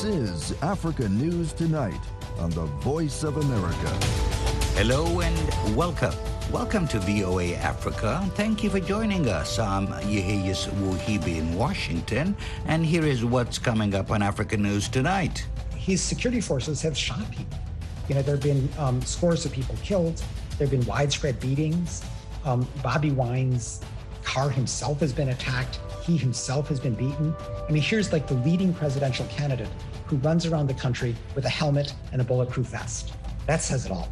is Africa News Tonight on the Voice of America. Hello and welcome. Welcome to VOA Africa. Thank you for joining us. I'm Yehias Wuhibi in Washington, and here is what's coming up on Africa News Tonight. His security forces have shot people. There have been scores of people killed. There have been widespread beatings. Bobby Wine's car himself has been attacked. He himself has been beaten. Here's like the leading presidential candidate who runs around the country with a helmet and a bulletproof vest. That says it all.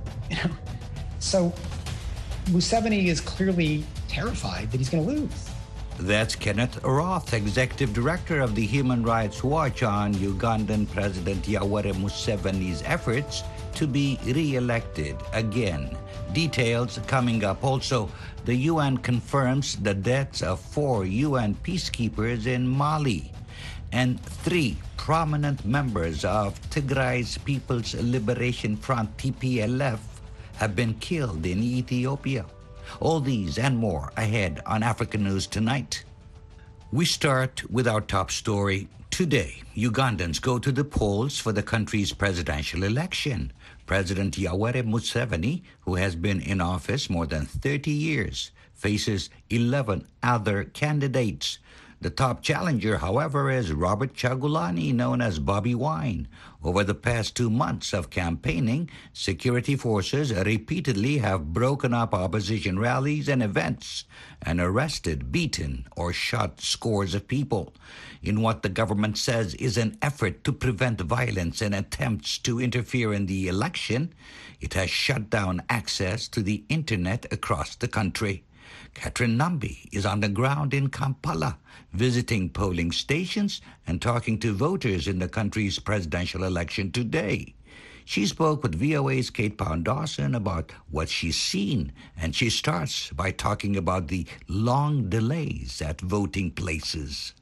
So Museveni is clearly terrified that he's going to lose. That's Kenneth Roth, Executive Director of the Human Rights Watch, on Ugandan President Yoweri Museveni's efforts to be re-elected again. Details coming up. Also, the UN confirms the deaths of 4 UN peacekeepers in Mali, and 3 prominent members of Tigray's People's Liberation Front, TPLF, have been killed in Ethiopia. All these and more ahead on Africa News Tonight. We start with our top story. Today, Ugandans go to the polls for the country's presidential election. President Yoweri Museveni, who has been in office more than 30 years, faces 11 other candidates. The top challenger, however, is Robert Kyagulanyi, known as Bobby Wine. Over the past 2 months of campaigning, security forces repeatedly have broken up opposition rallies and events and arrested, beaten, or shot scores of people in what the government says is an effort to prevent violence and attempts to interfere in the election. It has shut down access to the internet across the country. Catherine Nambi is on the ground in Kampala, visiting polling stations and talking to voters in the country's presidential election today. She spoke with VOA's Kate Pound-Dawson about what she's seen, and she starts by talking about the long delays at voting places.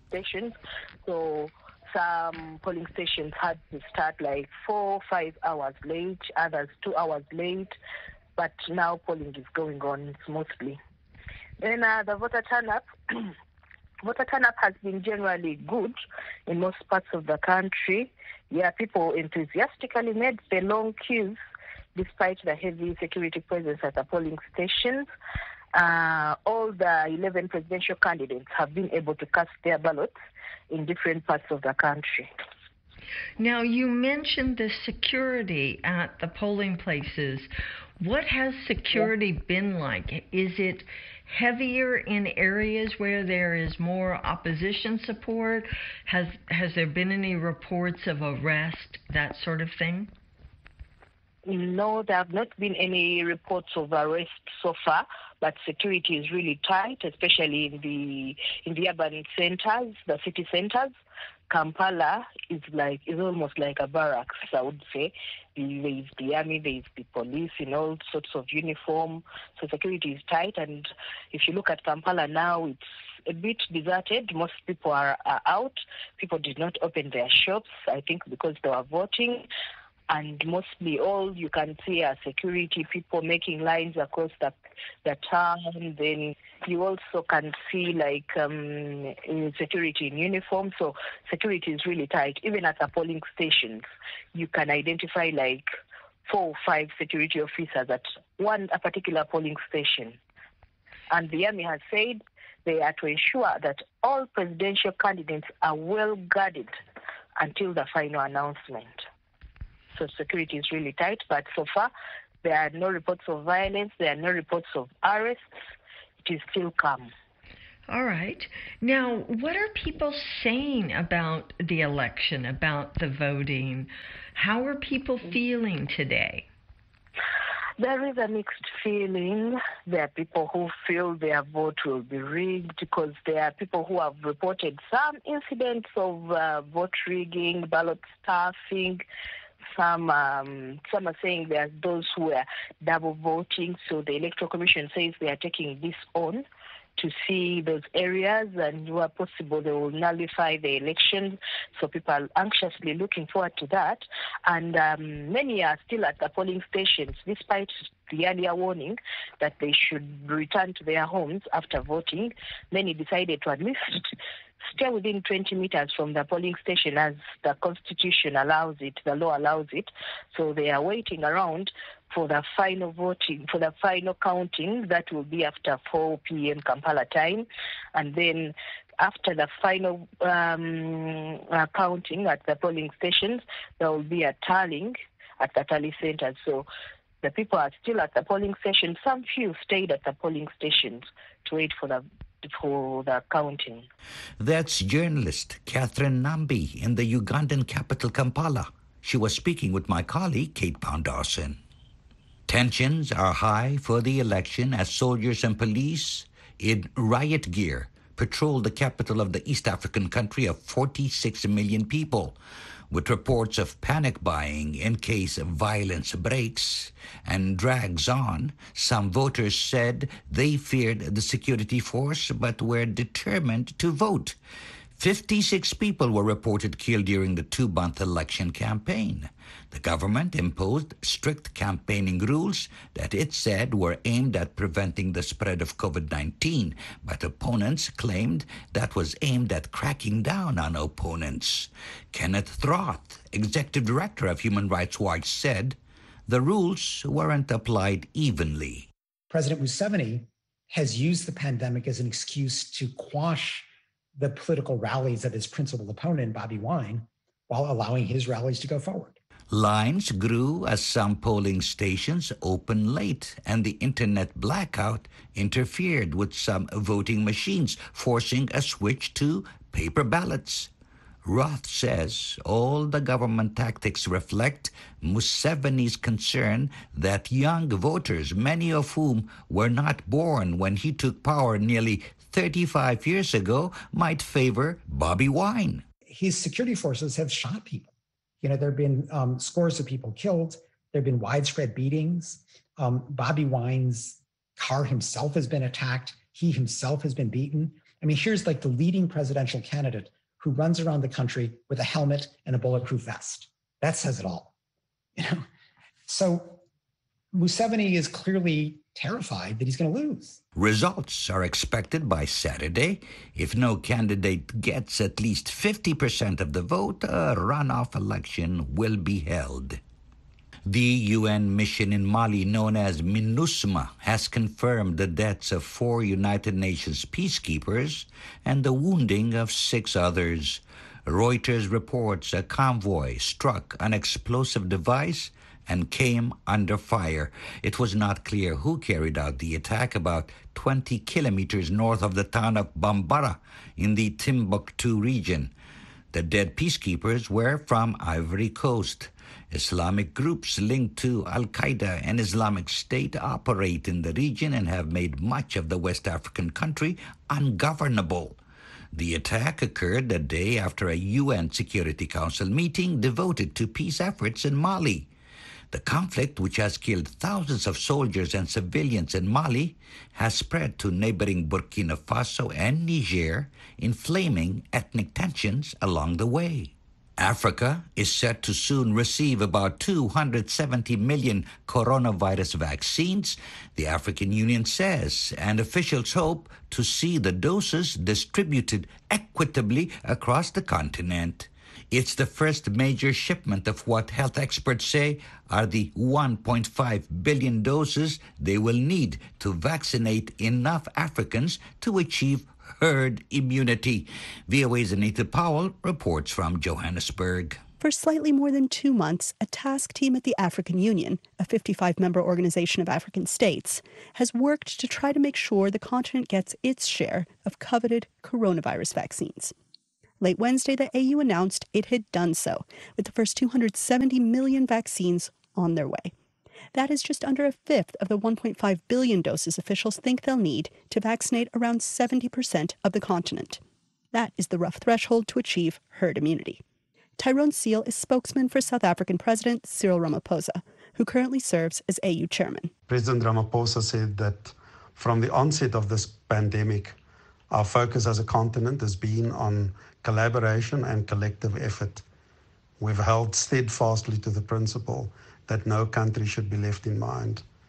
So some polling stations had to start like 4-5 hours late, others 2 hours late, but now polling is going on smoothly. Then the voter turn-up has been generally good in most parts of the country. People enthusiastically made the long queues despite the heavy security presence at the polling stations. All the 11 presidential candidates have been able to cast their ballots in different parts of the country. Now, you mentioned the security at the polling places. What has security been like? Is it heavier in areas where there is more opposition support? Has there been any reports of arrest, that sort of thing? No, there have not been any reports of arrest so far, but security is really tight, especially in the urban centers, the city centers. Kampala is almost like a barracks, I would say. There is the army, there is the police in all sorts of uniform. So security is tight. And if you look at Kampala now, it's a bit deserted. Most people are out. People did not open their shops, I think, because they were voting. And mostly all you can see are security people making lines across the town. Then you also can see security in uniform. So security is really tight. Even at the polling stations, you can identify 4 or 5 security officers at a particular polling station. And the army has said they are to ensure that all presidential candidates are well guarded until the final announcement. So security is really tight, but so far there are no reports of violence, there are no reports of arrests. It is still calm. All right. Now, what are people saying about the election, about the voting? How are people feeling today? There is a mixed feeling. There are people who feel their vote will be rigged because there are people who have reported some incidents of vote rigging, ballot stuffing. Some are saying there are those who are double voting, so the Electoral Commission says they are taking this on to see those areas, and where possible they will nullify the election. So people are anxiously looking forward to that. And many are still at the polling stations, despite the earlier warning that they should return to their homes after voting, many decided to at least stay within 20 meters from the polling station as the Constitution allows it, the law allows it. So they are waiting around for the final voting, for the final counting that will be after 4 p.m. Kampala time. And then after the final counting at the polling stations, there will be a tallying at the tally centers. So the people are still at the polling station. Some few stayed at the polling stations to wait for the counting. That's journalist Catherine Nambi in the Ugandan capital Kampala. She was speaking with my colleague Kate Pound-Dawson. Tensions are high for the election as soldiers and police in riot gear patrol the capital of the East African country of 46 million people, with reports of panic buying in case violence breaks and drags on. Some voters said they feared the security force but were determined to vote. 56 people were reported killed during the 2-month election campaign. The government imposed strict campaigning rules that it said were aimed at preventing the spread of COVID-19, but opponents claimed that was aimed at cracking down on opponents. Kenneth Roth, executive director of Human Rights Watch, said the rules weren't applied evenly. President Museveni has used the pandemic as an excuse to quash the political rallies of his principal opponent, Bobi Wine, while allowing his rallies to go forward. Lines grew as some polling stations opened late, and the internet blackout interfered with some voting machines, forcing a switch to paper ballots. Roth says all the government tactics reflect Museveni's concern that young voters, many of whom were not born when he took power nearly 35 years ago, might favor Bobi Wine. His security forces have shot people. There have been scores of people killed. There have been widespread beatings. Bobi Wine's car himself has been attacked. He himself has been beaten. I mean, here's like the leading presidential candidate who runs around the country with a helmet and a bulletproof vest. That says it all. So Museveni is clearly terrified that he's going to lose. Results are expected by Saturday. If no candidate gets at least 50% of the vote, a runoff election will be held. The UN mission in Mali, known as MINUSMA, has confirmed the deaths of 4 United Nations peacekeepers and the wounding of 6 others. Reuters reports a convoy struck an explosive device and came under fire. It was not clear who carried out the attack about 20 kilometers north of the town of Bambara in the Timbuktu region. The dead peacekeepers were from Ivory Coast. Islamic groups linked to Al-Qaeda and Islamic State operate in the region and have made much of the West African country ungovernable. The attack occurred a day after a UN Security Council meeting devoted to peace efforts in Mali. The conflict, which has killed thousands of soldiers and civilians in Mali, has spread to neighboring Burkina Faso and Niger, inflaming ethnic tensions along the way. Africa is set to soon receive about 270 million coronavirus vaccines, the African Union says, and officials hope to see the doses distributed equitably across the continent. It's the first major shipment of what health experts say are the 1.5 billion doses they will need to vaccinate enough Africans to achieve herd immunity. VOA's Anita Powell reports from Johannesburg. For slightly more than 2 months, a task team at the African Union, a 55-member organization of African states, has worked to try to make sure the continent gets its share of coveted coronavirus vaccines. Late Wednesday, the AU announced it had done so, with the first 270 million vaccines on their way. That is just under a fifth of the 1.5 billion doses officials think they'll need to vaccinate around 70% of the continent. That is the rough threshold to achieve herd immunity. Tyrone Seale is spokesman for South African President Cyril Ramaphosa, who currently serves as AU chairman. President Ramaphosa said that from the onset of this pandemic, our focus as a continent has been on collaboration and collective effort. We've held steadfastly to the principle that no country should be left in behind.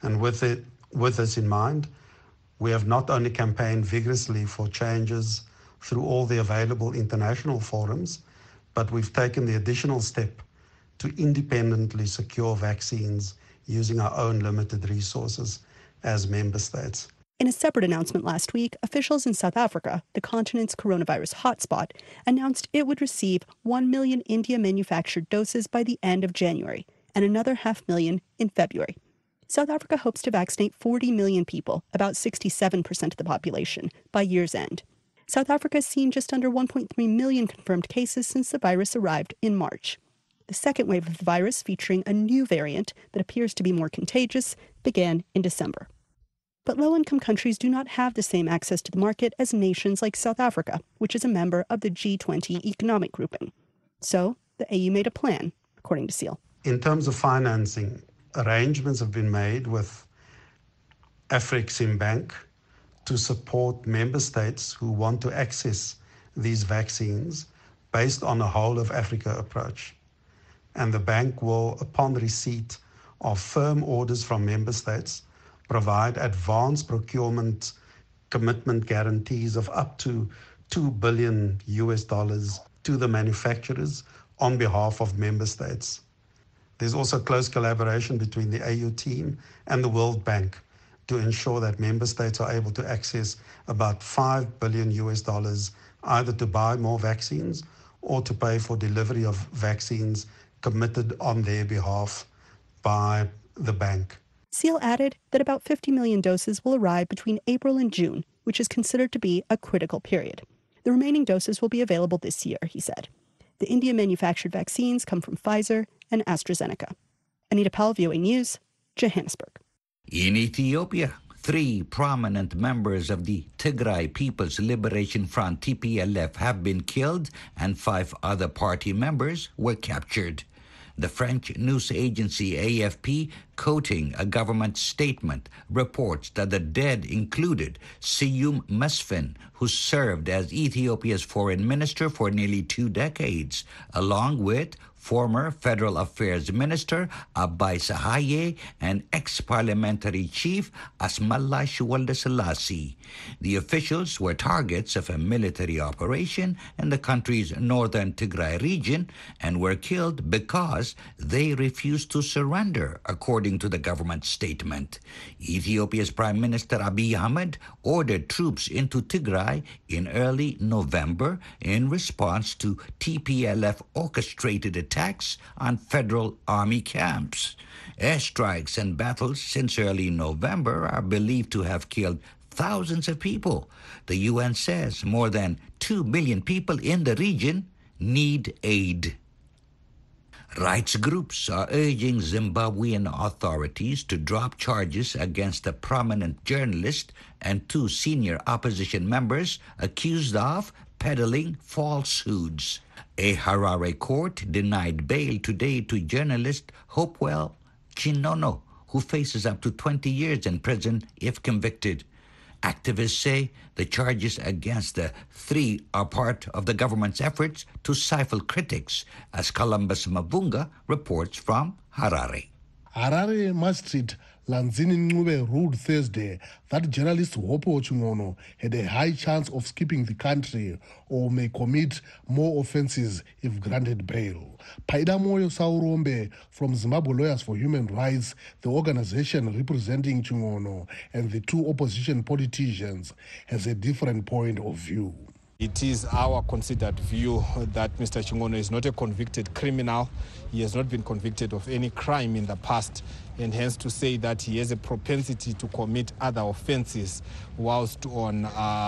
And with this in mind, we have not only campaigned vigorously for changes through all the available international forums, but we've taken the additional step to independently secure vaccines using our own limited resources as member states. In a separate announcement last week, officials in South Africa, the continent's coronavirus hotspot, announced it would receive 1 million India-manufactured doses by the end of January and another 500,000 in February. South Africa hopes to vaccinate 40 million people, about 67% of the population, by year's end. South Africa has seen just under 1.3 million confirmed cases since the virus arrived in March. The second wave of the virus, featuring a new variant that appears to be more contagious, began in December. But low-income countries do not have the same access to the market as nations like South Africa, which is a member of the G20 economic grouping. So the AU made a plan, according to Seal. In terms of financing, arrangements have been made with Afreximbank to support member states who want to access these vaccines based on a whole of Africa approach. And the bank will, upon receipt of firm orders from member states, provide advanced procurement commitment guarantees of up to $2 billion to the manufacturers on behalf of member states. There's also close collaboration between the AU team and the World Bank to ensure that member states are able to access about $5 billion either to buy more vaccines or to pay for delivery of vaccines committed on their behalf by the bank. Seal added that about 50 million doses will arrive between April and June, which is considered to be a critical period. The remaining doses will be available this year, he said. The India-manufactured vaccines come from Pfizer and AstraZeneca. Anita Powell, VOA News, Johannesburg. In Ethiopia, 3 prominent members of the Tigray People's Liberation Front, TPLF, have been killed and 5 other party members were captured. The French news agency AFP, quoting a government statement, reports that the dead included Seyum Mesfin, who served as Ethiopia's foreign minister for nearly 2 decades, along with former Federal Affairs Minister Abai Sahaye and ex-parliamentary chief Asmalash Welde Selassie. The officials were targets of a military operation in the country's northern Tigray region and were killed because they refused to surrender, according to the government statement. Ethiopia's Prime Minister Abiy Ahmed ordered troops into Tigray in early November in response to TPLF-orchestrated attacks on federal army camps. Airstrikes and battles since early November are believed to have killed thousands of people. The UN says more than 2 million people in the region need aid. Rights groups are urging Zimbabwean authorities to drop charges against a prominent journalist and 2 senior opposition members accused of peddling falsehoods. A Harare court denied bail today to journalist Hopewell Chinono, who faces up to 20 years in prison if convicted. Activists say the charges against the 3 are part of the government's efforts to stifle critics, as Columbus Mavunga reports from Harare. Harare Magistrate Lanzini Ncube ruled Thursday that journalist Hopewell Chinono had a high chance of escaping the country or may commit more offenses if granted bail. Paidamoyo Saurombe from Zimbabwe Lawyers for Human Rights, the organization representing Chinono and the 2 opposition politicians, has a different point of view. It is our considered view that Mr. Chinono is not a convicted criminal. He has not been convicted of any crime in the past, and hence to say that he has a propensity to commit other offenses whilst on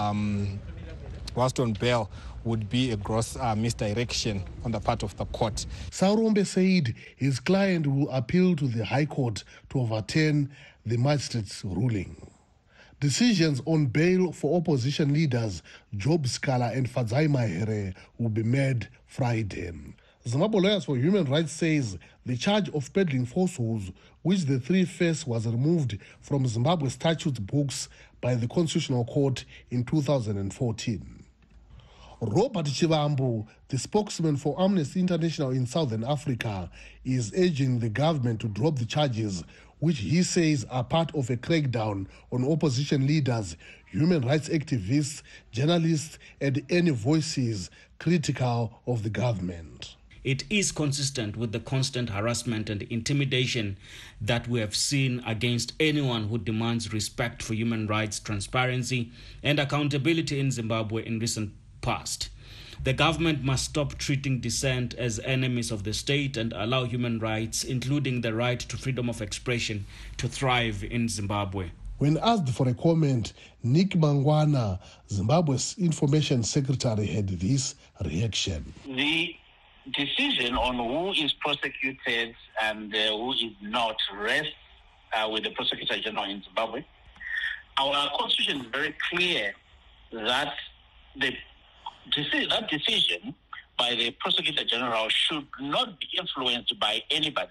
bail would be a gross misdirection on the part of the court. Saurombe said his client will appeal to the High Court to overturn the magistrate's ruling. Decisions on bail for opposition leaders Job Scala and Fadzai Mahere will be made Friday. Zimbabwe Lawyers for Human Rights says the charge of peddling falsehoods, which the 3 face, was removed from Zimbabwe statute books by the Constitutional Court in 2014. Robert Chivambu, the spokesman for Amnesty International in Southern Africa, is urging the government to drop the charges which he says are part of a crackdown on opposition leaders, human rights activists, journalists, and any voices critical of the government. It is consistent with the constant harassment and intimidation that we have seen against anyone who demands respect for human rights, transparency, and accountability in Zimbabwe in recent past. The government must stop treating dissent as enemies of the state and allow human rights, including the right to freedom of expression, to thrive in Zimbabwe. When asked for a comment, Nick Mangwana, Zimbabwe's information secretary, had this reaction. The decision on who is prosecuted and who is not rests with the Prosecutor General in Zimbabwe. Our constitution is very clear that that decision by the Prosecutor General should not be influenced by anybody.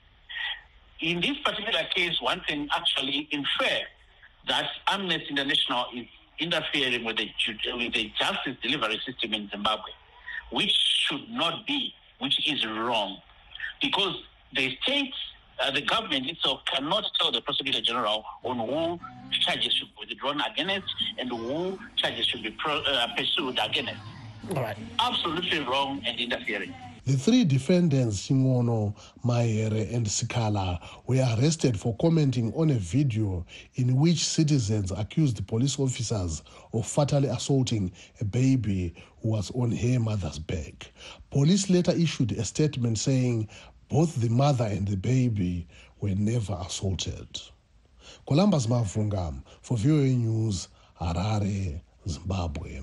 In this particular case, one can actually infer that Amnesty International is interfering with the justice delivery system in Zimbabwe, which should not be, which is wrong, because the state, the government itself cannot tell the Prosecutor General on who charges should be withdrawn against and who charges should be pursued against. All right. Absolutely wrong and interfering. The three defendants, Singono, Mahere, and Sikala, were arrested for commenting on a video in which citizens accused police officers of fatally assaulting a baby who was on her mother's back. Police later issued a statement saying both the mother and the baby were never assaulted. Columbus Mavunga for VOA News, Harare, Zimbabwe.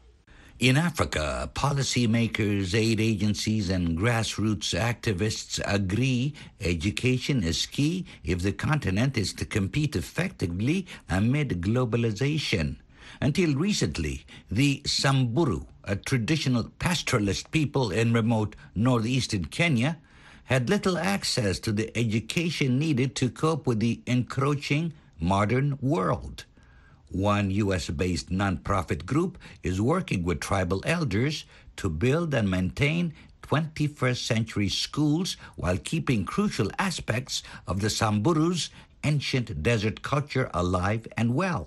In Africa, policymakers, aid agencies, and grassroots activists agree education is key if the continent is to compete effectively amid globalization. Until recently, the Samburu, a traditional pastoralist people in remote northeastern Kenya, had little access to the education needed to cope with the encroaching modern world. One U.S.-based nonprofit group is working with tribal elders to build and maintain 21st century schools while keeping crucial aspects of the Samburu's ancient desert culture alive and well.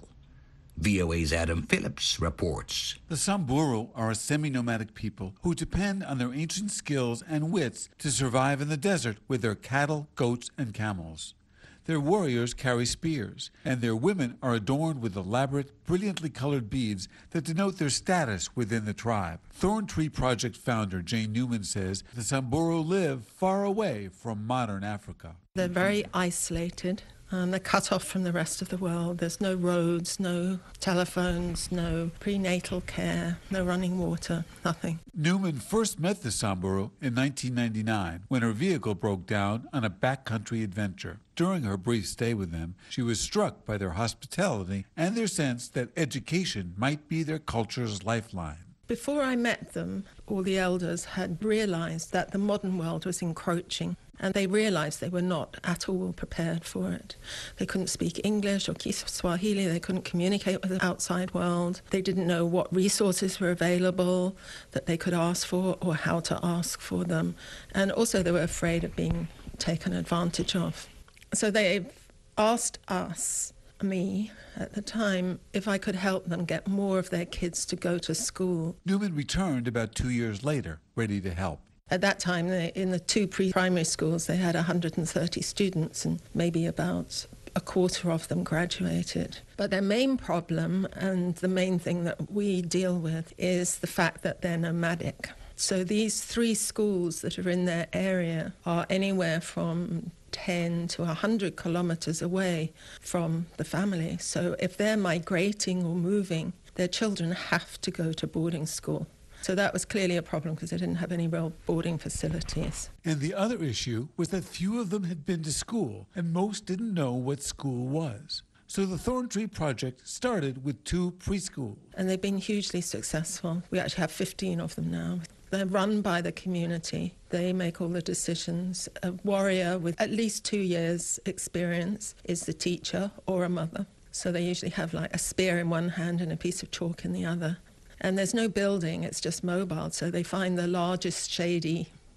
VOA's Adam Phillips reports. The Samburu are a semi-nomadic people who depend on their ancient skills and wits to survive in the desert with their cattle, goats, and camels. Their warriors carry spears, and their women are adorned with elaborate, brilliantly colored beads that denote their status within the tribe. Thorn Tree Project founder Jane Newman says the Samburu live far away from modern Africa. They're very isolated. They're cut off from the rest of the world. There's no roads, no telephones, no prenatal care, no running water, nothing. Newman first met the Samburu in 1999 when her vehicle broke down on a backcountry adventure. During her brief stay with them, she was struck by their hospitality and their sense that education might be their culture's lifeline. Before I met them, all the elders had realized that the modern world was encroaching, and they realized they were not at all prepared for it. They couldn't speak English or Kiswahili, they couldn't communicate with the outside world, they didn't know what resources were available that they could ask for or how to ask for them, and also they were afraid of being taken advantage of. So they asked us, me at the time, if I could help them get more of their kids to go to school. Newman returned about 2 years later, ready to help. At that time, in the two pre-primary schools, they had 130 students, and maybe about a quarter of them graduated. But their main problem, and the main thing that we deal with, is the fact that they're nomadic. So these three schools that are in their area are anywhere from 10 to 100 kilometers away from the family. So if they're migrating or moving, their children have to go to boarding school. So that was clearly a problem because they didn't have any real boarding facilities. And the other issue was that few of them had been to school, and most didn't know what school was. So the Thorn Tree Project started with 2 preschools. And they've been hugely successful. We actually have 15 of them now. They're run by the community. They make all the decisions. A warrior with at least 2 years' experience is the teacher or a mother. So they usually have like a spear in one hand and a piece of chalk in the other. And there's no building, it's just mobile. So they find the largest shady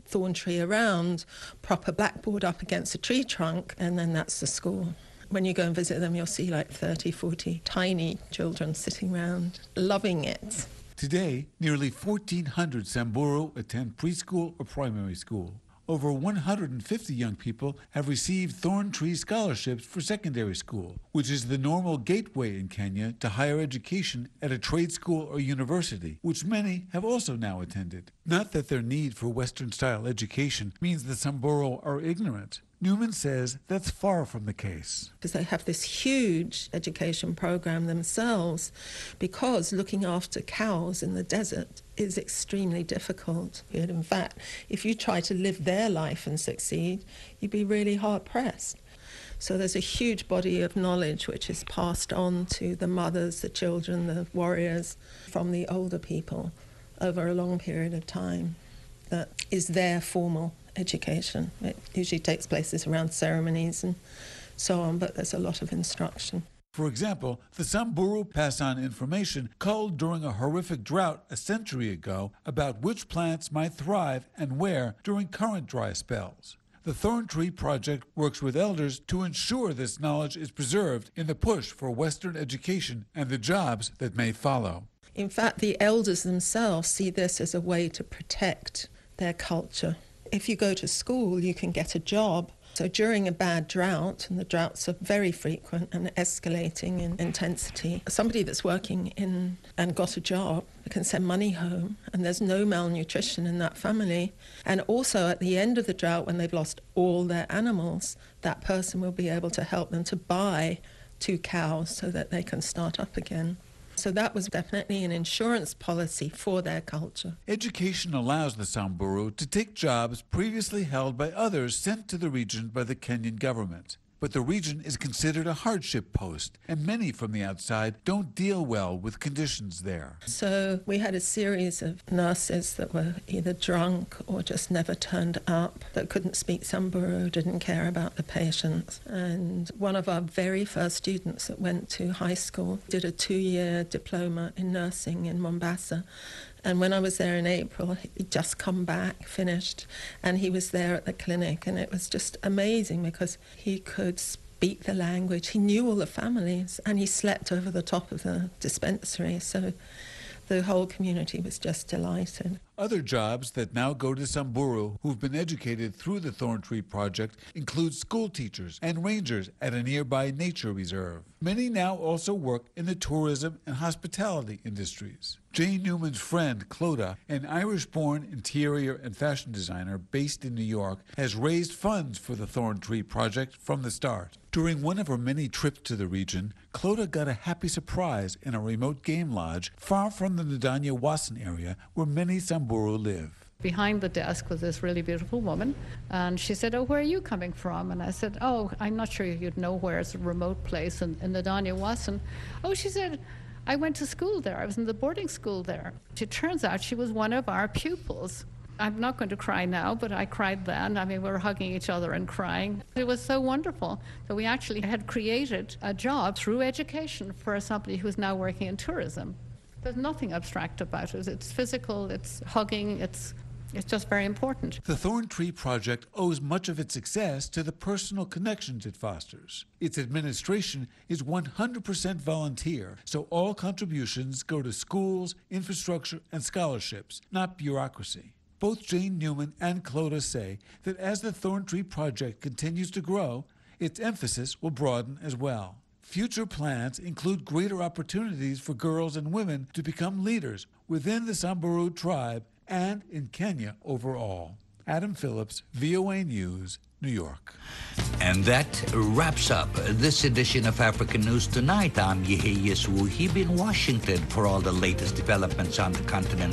thorn tree around, proper blackboard up against a tree trunk, and then that's the school. When you go and visit them, you'll see like 30, 40 tiny children sitting around, loving it. Today, nearly 1,400 Samburu attend preschool or primary school. Over 150 young people have received Thorn Tree scholarships for secondary school, which is the normal gateway in Kenya to higher education at a trade school or university, which many have also now attended. Not that their need for Western-style education means the Samburu are ignorant. Newman says that's far from the case. Because they have this huge education program themselves, because looking after cows in the desert is extremely difficult. In fact, if you try to live their life and succeed, you'd be really hard-pressed. So there's a huge body of knowledge which is passed on to the mothers, the children, the warriors, from the older people over a long period of time. That is their formal education. It usually takes place around ceremonies and so on, but there's a lot of instruction. For example, the Samburu pass on information culled during a horrific drought a century ago about which plants might thrive and where during current dry spells. The Thorn Tree Project works with elders to ensure this knowledge is preserved in the push for Western education and the jobs that may follow. In fact, the elders themselves see this as a way to protect their culture. If you go to school, you can get a job. So during a bad drought, and the droughts are very frequent and escalating in intensity, somebody that's working in and got a job can send money home, and there's no malnutrition in that family. And also at the end of the drought, when they've lost all their animals, that person will be able to help them to buy 2 cows so that they can start up again. So that was definitely an insurance policy for their culture. Education allows the Samburu to take jobs previously held by others sent to the region by the Kenyan government. But the region is considered a hardship post, and many from the outside don't deal well with conditions there. So we had a series of nurses that were either drunk or just never turned up, that couldn't speak Samburu, didn't care about the patients. And one of our very first students that went to high school did a 2-year diploma in nursing in Mombasa. And when I was there in April, he'd just come back, finished, and he was there at the clinic. And it was just amazing because he could speak the language. He knew all the families, and he slept over the top of the dispensary. So the whole community was just delighted. Other jobs that now go to Samburu who've been educated through the Thorn Tree Project include school teachers and rangers at a nearby nature reserve. Many now also work in the tourism and hospitality industries. Jane Newman's friend, Clodagh, an Irish-born interior and fashion designer based in New York, has raised funds for the Thorn Tree Project from the start. During one of her many trips to the region, Clodagh got a happy surprise in a remote game lodge far from the Ndanya Wasan area where many Samburu live. Behind the desk was this really beautiful woman, and she said, "Oh, where are you coming from?" And I said, "Oh, I'm not sure you'd know where. It's a remote place in Ndanya Wasan." "Oh," she said, "I went to school there. I was in the boarding school there." It turns out she was one of our pupils. I'm not going to cry now, but I cried then. I mean, we were hugging each other and crying. It was so wonderful that we actually had created a job through education for somebody who's now working in tourism. There's nothing abstract about it. It's physical, it's hugging, it's just very important. The Thorn Tree Project owes much of its success to the personal connections it fosters. Its administration is 100% volunteer, so all contributions go to schools, infrastructure, and scholarships, not bureaucracy. Both Jane Newman and Clodagh say that as the Thorn Tree Project continues to grow, its emphasis will broaden as well. Future plans include greater opportunities for girls and women to become leaders within the Samburu tribe and in Kenya overall. Adam Phillips, VOA News, New York. And that wraps up this edition of African News Tonight. I'm Yehiyas Wuhib in Washington. For all the latest developments on the continent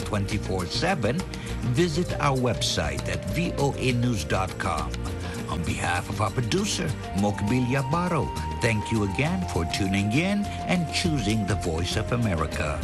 24/7, visit our website at voanews.com. On behalf of our producer, Mokbil Yabaro, thank you again for tuning in and choosing the Voice of America.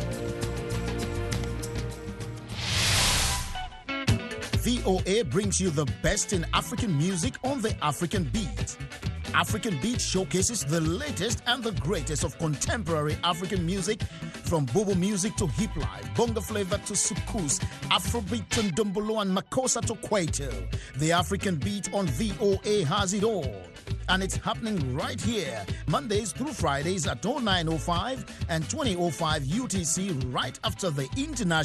VOA brings you the best in African music on the African Beat. African Beat showcases the latest and the greatest of contemporary African music From Bobo music to hip life, bongo flavor to sukus, Afrobeat and Dumbolo and Makossa to Kwaito. The African Beat on VOA has it all. And it's happening right here, Mondays through Fridays at 09:05 and 20:05 UTC, right after the international